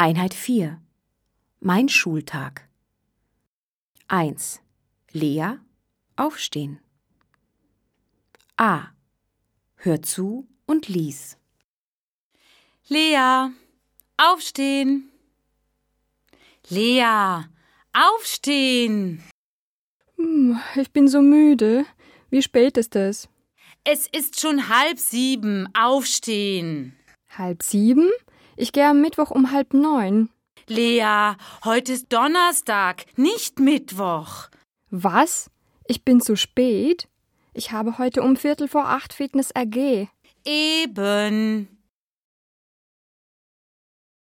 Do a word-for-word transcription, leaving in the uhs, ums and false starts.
Einheit vier. Mein Schultag. eins. Lea, aufstehen. A. Hör zu und lies. Lea, aufstehen. Lea, aufstehen. Ich bin so müde. Wie spät ist es? Es ist schon halb sieben. Aufstehen. Halb sieben? Ich gehe am Mittwoch um halb neun. Lea, heute ist Donnerstag, nicht Mittwoch. Was? Ich bin zu spät? Ich habe heute um Viertel vor acht Fitness A G. Eben.